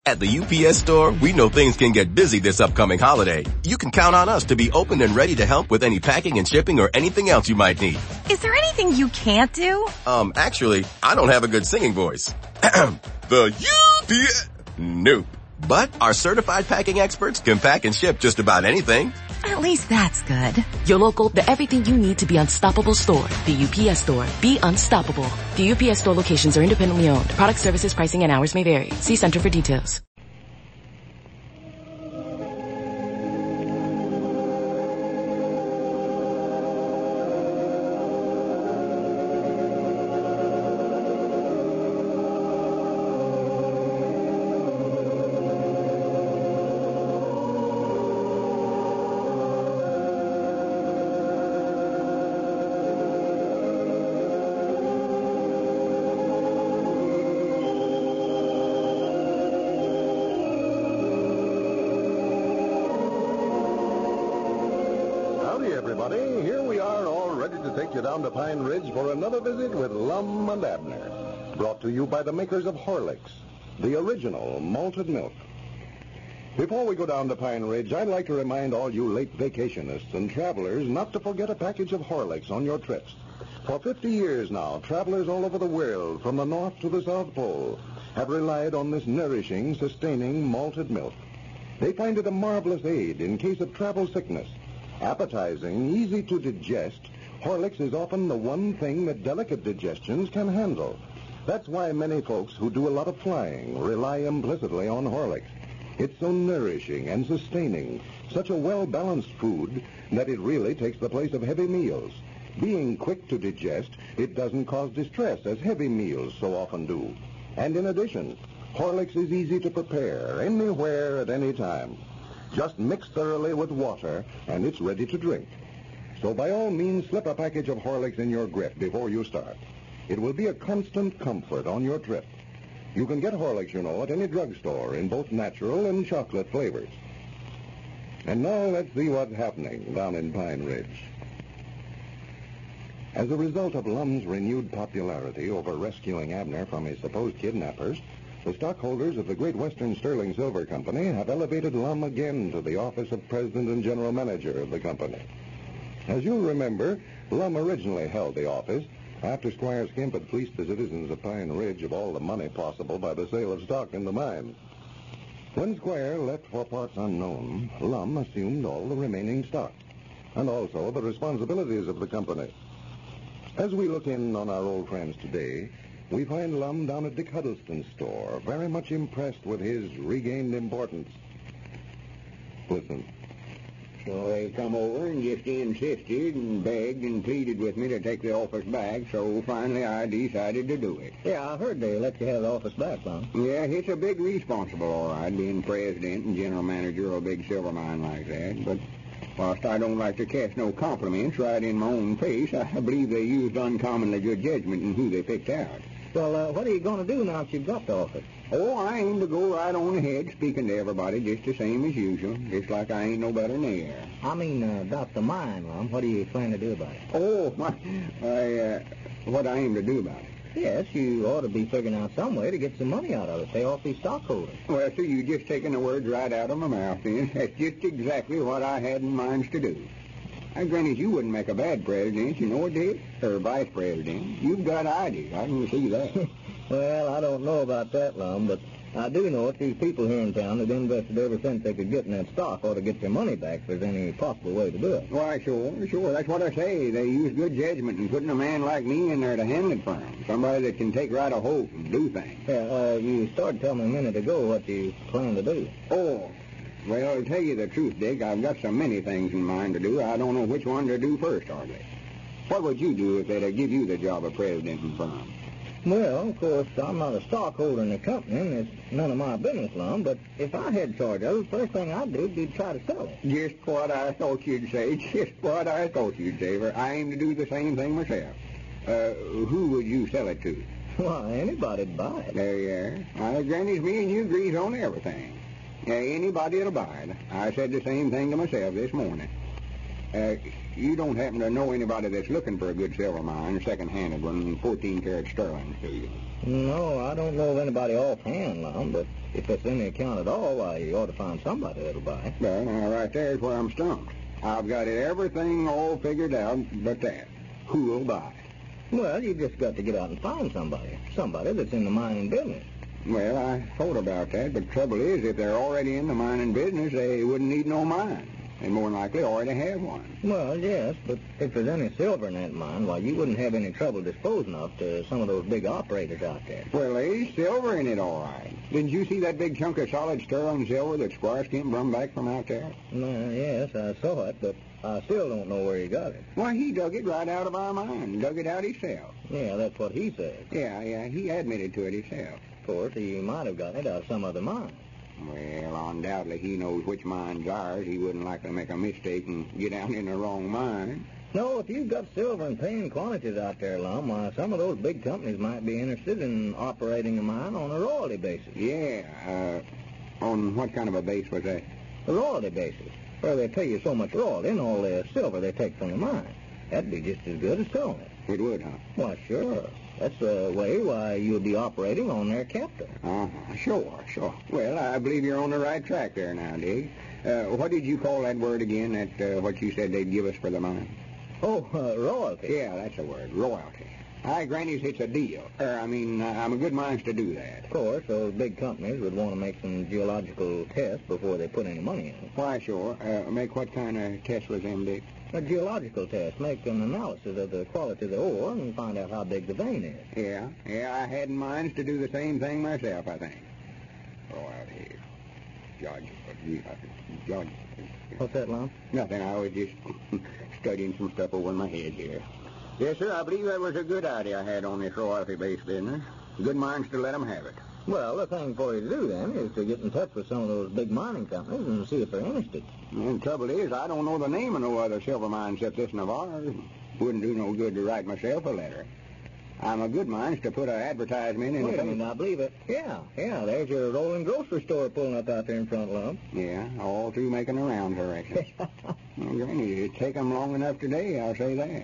At the UPS Store, we know things can get busy this upcoming holiday. You can count on us to be open and ready to help with any packing and shipping or anything else you might need. Is there anything you can't do? Actually, I don't have a good singing voice. The UPS... Nope. But our certified packing experts can pack and ship just about anything. At least that's good. Your local, the everything you need to be unstoppable store. The UPS Store. Be unstoppable. The UPS Store locations are independently owned. Product services, pricing, and hours may vary. See Center for details. Here we are, all ready to take you down to Pine Ridge for another visit with Lum and Abner. Brought to you by the makers of Horlicks, the original malted milk. Before we go down to Pine Ridge, I'd like to remind all you late vacationists and travelers not to forget a package of Horlicks on your trips. For 50 years now, travelers all over the world, from the North to the South Pole, have relied on this nourishing, sustaining malted milk. They find it a marvelous aid in case of travel sickness. Appetizing, easy to digest, Horlicks is often the one thing that delicate digestions can handle. That's why many folks who do a lot of flying rely implicitly on Horlicks. It's so nourishing and sustaining, such a well-balanced food that it really takes the place of heavy meals. Being quick to digest, it doesn't cause distress as heavy meals so often do. And in addition, Horlicks is easy to prepare anywhere at any time. Just mix thoroughly with water, and it's ready to drink. So by all means, slip a package of Horlicks in your grip before you start. It will be a constant comfort on your trip. You can get Horlicks, you know, at any drugstore in both natural and chocolate flavors. And now let's see what's happening down in Pine Ridge. As a result of Lum's renewed popularity over rescuing Abner from his supposed kidnappers, the stockholders of the Great Western Sterling Silver Company have elevated Lum again to the office of President and General Manager of the company. As you'll remember, Lum originally held the office after Squire Skimp had fleeced the citizens of Pine Ridge of all the money possible by the sale of stock in the mine. When Squire left for parts unknown, Lum assumed all the remaining stock, and also the responsibilities of the company. As we look in on our old friends today, we find Lum down at Dick Huddleston's store, very much impressed with his regained importance. Listen. So they come over and just insisted and begged and pleaded with me to take the office back, so finally I decided to do it. Yeah, I heard they let you have the office back, Lum. Yeah, it's a big responsible, all right, being president and general manager of a big silver mine like that, but whilst I don't like to cast no compliments right in my own face, I believe they used uncommonly good judgment in who they picked out. Well, what are you going to do now that you've got the office? Oh, I aim to go right on ahead, speaking to everybody just the same as usual, just like I ain't no better than they are. I mean, about the mine, Lum. What do you plan to do about it? Oh, what I aim to do about it? Yes, you ought to be figuring out some way to get some money out of it, pay off these stockholders. Well, so you just taking the words right out of my mouth, then. That's just exactly what I had in mind to do. Granted, you wouldn't make a bad president, you know it did, or vice president. You've got ideas, I can see that. Well, I don't know about that, Lum, but I do know that these people here in town that invested every cent they could get in that stock ought to get their money back if there's any possible way to do it. Why, sure. That's what I say. They use good judgment in putting a man like me in there to handle it for them. Somebody that can take right a hold and do things. Yeah, you started telling me a minute ago what you plan to do. Oh, well, to tell you the truth, Dick, I've got so many things in mind to do, I don't know which one to do first, hardly. What would you do if they'd give you the job of president and firm? Well, of course, I'm not a stockholder in the company, and it's none of my business, Lum, but if I had charge of it, the first thing I'd do would be try to sell it. Just what I thought you'd say. Just what I thought you'd say. I aim to do the same thing myself. Who would you sell it to? Well, anybody'd buy it. There you are. Granny's me and you agrees on everything. Anybody'll buy it. I said the same thing to myself this morning. You don't happen to know anybody that's looking for a good silver mine, a second-handed one, 14-karat sterling, do you? No, I don't know of anybody offhand, Lum, but if it's any account at all, why, you ought to find somebody that'll buy. Well, now, right there's where I'm stumped. I've got everything all figured out but that. Who'll buy? Well, you just got to get out and find somebody that's in the mining business. Well, I thought about that, but the trouble is, if they're already in the mining business, they wouldn't need no mine. They more than likely already have one. Well, yes, but if there's any silver in that mine, why, you wouldn't have any trouble disposing of to some of those big operators out there. Well, there's silver in it, all right. Didn't you see that big chunk of solid sterling silver that Squire Skimp brought back from out there? Yes, I saw it, but I still don't know where he got it. Why, he dug it right out of our mine. Dug it out himself. Yeah, that's what he said. Yeah, he admitted to it himself. Of course, he might have gotten it out of some other mine. Well, undoubtedly he knows which mine's ours. He wouldn't likely make a mistake and get out in the wrong mine. No, if you've got silver in paying quantities out there, Lum, why, some of those big companies might be interested in operating a mine on a royalty basis. Yeah, on what kind of a base was that? A royalty basis, where they pay you so much royalty and all the silver they take from the mine. That'd be just as good as selling it. It would, huh? Why, sure. That's the way why you'll be operating on their capital. Sure. Well, I believe you're on the right track there now, Dig. What did you call that word again, what you said they'd give us for the mine? Oh, royalty. Yeah, that's the word, royalty. I grant you it's a deal. I'm a good mind to do that. Of course, those big companies would want to make some geological tests before they put any money in it. Why, sure. Make what kind of test was them, Dick? A geological test. Make an analysis of the quality of the ore and find out how big the vein is. Yeah, I had in mind to do the same thing myself, I think. Royalty. George. What's that, Lum? Nothing. I was just studying some stuff over in my head here. Yes, sir, I believe that was a good idea I had on this royalty-based business. Good minds to let them have it. Well, the thing for you to do, then, is to get in touch with some of those big mining companies and see if they're interested. And the trouble is, I don't know the name of no other silver mine except this one of ours. Wouldn't do no good to write myself a letter. I'm a good mind to put an advertisement in the paper. Wait a minute, I believe it. Yeah, there's your rolling grocery store pulling up out there in front, Lum. Yeah, all through making the rounds, I reckon. Well, Granny, it'd take them long enough today, I'll say that.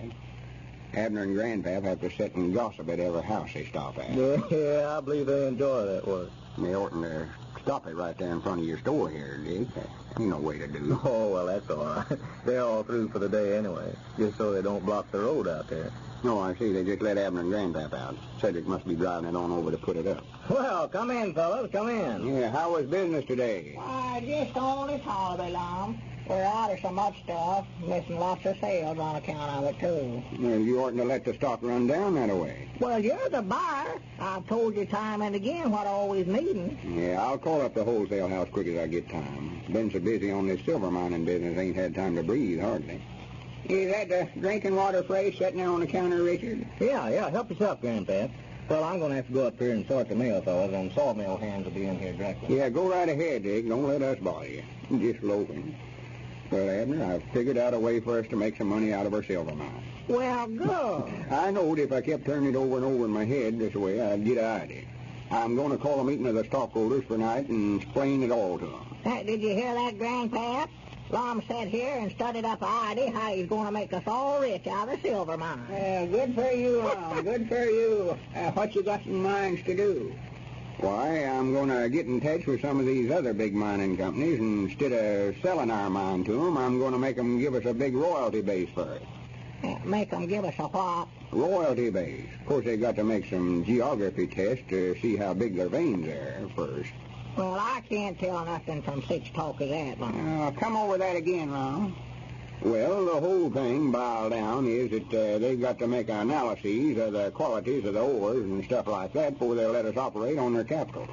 Abner and Grandpap have to sit and gossip at every house they stop at. Yeah, I believe they enjoy that work. They oughtn't to stop it right there in front of your store here, Dick. Ain't no way to do. Oh, well, that's all right. They're all through for the day anyway, just so they don't block the road out there. No, I see. They just let Abner and Grandpap out. Cedric must be driving it on over to put it up. Well, come in, fellas, come in. Yeah, how was business today? Why, just on this holiday, Lum. We're out of so much stuff, missing lots of sales on account of it, too. Well, you oughtn't to let the stock run down that way. Well, you're the buyer. I've told you time and again what I always needing. Yeah, I'll call up the wholesale house quick as I get time. Been so busy on this silver mining business, ain't had time to breathe, hardly. Is that the drinking water phrase sitting there on the counter, Richard? Yeah, help yourself, Grandpap. Well, I'm going to have to go up here and sort the mail, fellas, and sawmill hands will be in here directly. Yeah, go right ahead, Dick. Don't let us bother you. Just loafing. Well, Abner, I've figured out a way for us to make some money out of our silver mine. Well, good. I knowed if I kept turning it over and over in my head this way, I'd get an idea. I'm going to call a meeting of the stockholders for night and explain it all to them. Did you hear that, Grandpap? Lum sat here and studied up an idea how he's going to make us all rich out of the silver mine. Good for you, Lum. Good for you. What you got in mind to do? Why, I'm going to get in touch with some of these other big mining companies, and instead of selling our mine to them, I'm going to make them give us a big royalty base for it. Make them give us a what? Royalty base. Of course, they got to make some geography tests to see how big their veins are first. Well, I can't tell nothing from such talk as that, Lum. Come over that again, Lum. Well, the whole thing boiled down is that they've got to make analyses of the qualities of the ores and stuff like that before they'll let us operate on their capital.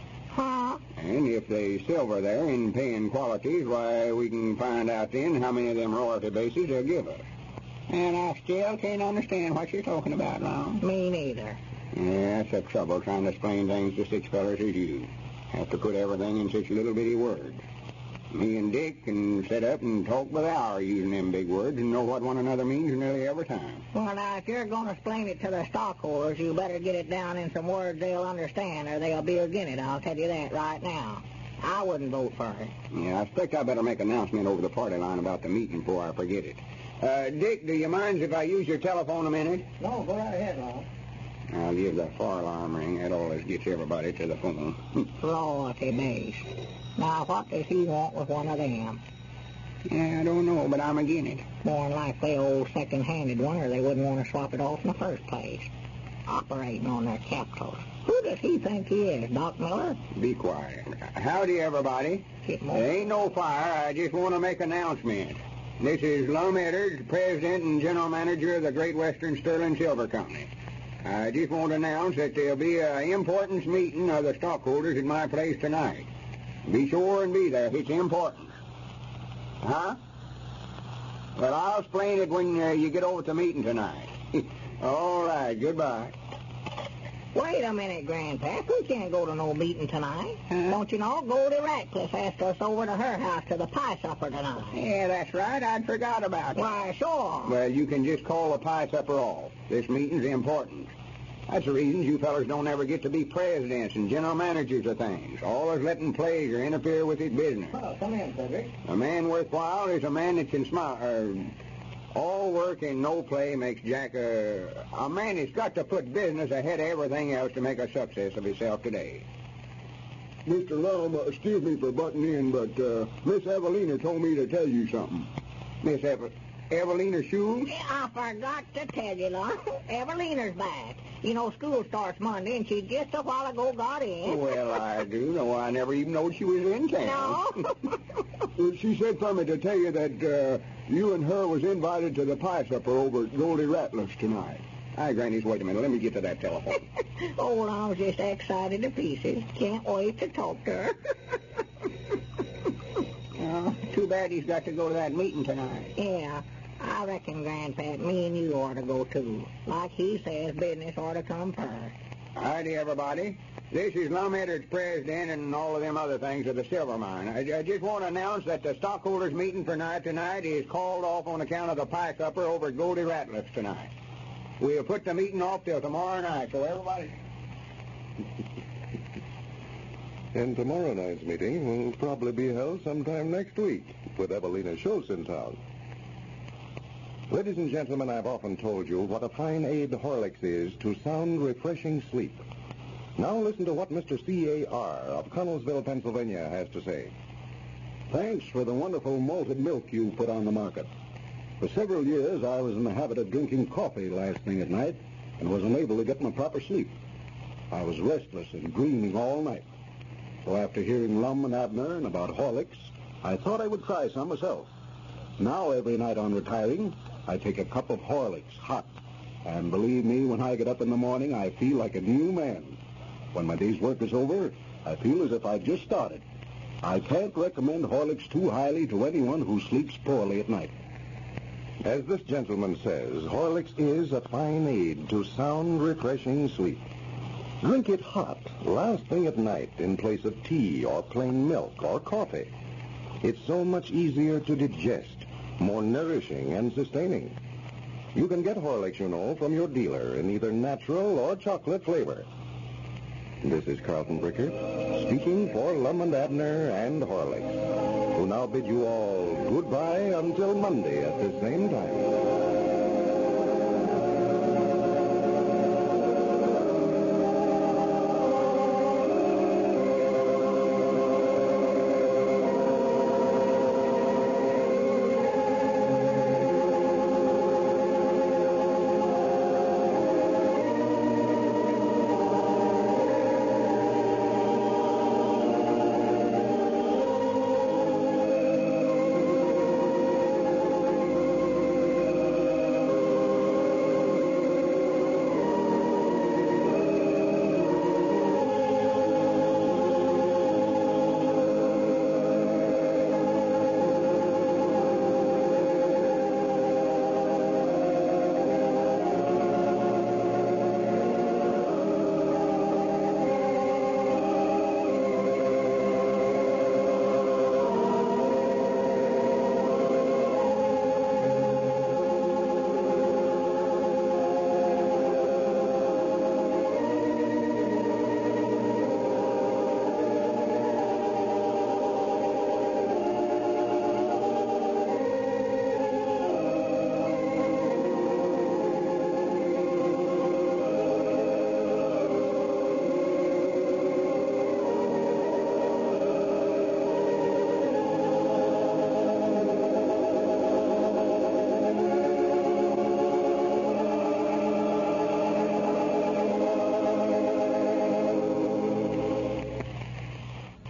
Huh? And if they silver there in paying qualities, why, we can find out then how many of them royalty bases they'll give us. And I still can't understand what you're talking about, Lum. Me neither. Yeah, that's the trouble trying to explain things to such fellers as you. Have to put everything in such little bitty words. Me and Dick can sit up and talk by the hour using them big words and know what one another means nearly every time. Well, now, if you're going to explain it to the stockholders, you better get it down in some words they'll understand, or they'll be against it. I'll tell you that right now. I I wouldn't vote for her. Yeah, I expect I better make an announcement over the party line about the meeting before I forget it. Dick, do you mind if I use your telephone a minute? No, go right ahead, Lon. I'll give the fire alarm ring. That always gets everybody to the phone. Lordy base. Now, what does he want with one of them? Yeah, I don't know, but I'm again it. More than likely old second-handed one, or they wouldn't want to swap it off in the first place. Operating on their capitals. Who does he think he is, Doc Miller? Be quiet. Howdy, everybody. There ain't no fire. I just want to make an announcement. This is Lum Edwards, President and General Manager of the Great Western Sterling Silver Company. I just want to announce that there'll be an importance meeting of the stockholders at my place tonight. Be sure and be there. It's important. Huh? Well, I'll explain it when you get over to the meeting tonight. All right, goodbye. Wait a minute, Grandpap. We can't go to no meeting tonight. Don't you know? Goldie Ratcliffe asked us over to her house to the pie supper tonight. Yeah, that's right. I'd forgot about it. Why, sure. Well, you can just call the pie supper off. This meeting's important. That's the reason you fellas don't ever get to be presidents and general managers of things. Always letting pleasure interfere with his business. Oh, come in, Cedric. A man worthwhile is a man that can smile. All work and no play makes Jack a man that's got to put business ahead of everything else to make a success of himself today. Mr. Lum, excuse me for butting in, but Miss Evelina told me to tell you something. Miss Evelina Shoes? I forgot to tell you, Lon. Evelina's back. You know, school starts Monday, and she just a while ago got in. Well, I do know. I never even know she was in town. No. She said for me to tell you that you and her was invited to the pie supper over at Goldie Ratcliffe's tonight. Hi, Grannies, wait a minute. Let me get to that telephone. Oh, I'm just excited to pieces. Can't wait to talk to her. Oh, too bad he's got to go to that meeting tonight. Yeah. I reckon, Grandpap, me and you ought to go, too. Like he says, business ought to come first. Howdy, everybody. This is Lum Edwards, President, and all of them other things of the silver mine. I just want to announce that the stockholders' meeting for tonight is called off on account of the pie supper over at Goldie Ratcliffe's tonight. We'll put the meeting off till tomorrow night, so everybody... And tomorrow night's meeting will probably be held sometime next week with Evelina Schultz in town. Ladies and gentlemen, I've often told you what a fine aid Horlicks is to sound, refreshing sleep. Now listen to what Mr. C.A.R. of Connellsville, Pennsylvania has to say. Thanks for the wonderful malted milk you put on the market. For several years, I was in the habit of drinking coffee last thing at night and was unable to get my proper sleep. I was restless and dreaming all night. So after hearing Lum and Abner and about Horlicks, I thought I would try some myself. Now, every night on retiring, I take a cup of Horlicks hot. And believe me, when I get up in the morning, I feel like a new man. When my day's work is over, I feel as if I'd just started. I can't recommend Horlicks too highly to anyone who sleeps poorly at night. As this gentleman says, Horlicks is a fine aid to sound, refreshing sleep. Drink it hot, last thing at night, in place of tea or plain milk or coffee. It's so much easier to digest, more nourishing and sustaining. You can get Horlicks, you know, from your dealer in either natural or chocolate flavor. This is Carlton Bricker, speaking for Lum and Abner and Horlicks, who now bid you all goodbye until Monday at the same time.